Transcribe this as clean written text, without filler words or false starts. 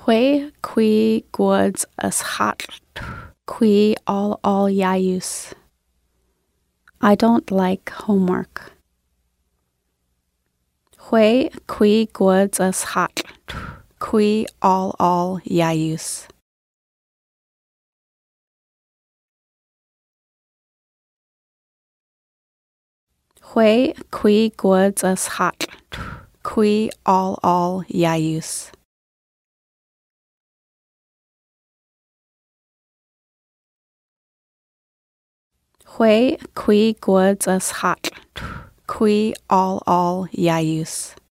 Hui qui guods as hat qui all yayus. I don't like homework. Hui qui guods as hat qui all yayus. Hui qui guods as hat qui all yayus. Hui qui guods as hat qui all yayus.